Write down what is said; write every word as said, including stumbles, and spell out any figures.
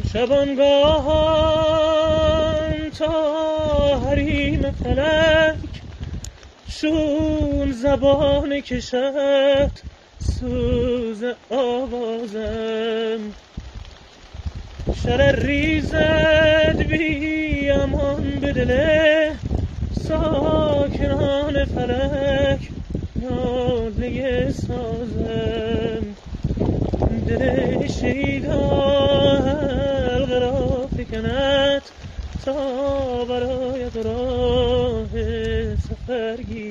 شبانگاهان تا حریم فلک چون زبان کشد سوز آوازم. شرر ریزد بی امان به دل ساکنان فلک ناله سازم. دل شیدا حلقه را فکند تا برای راه سفر گیرد.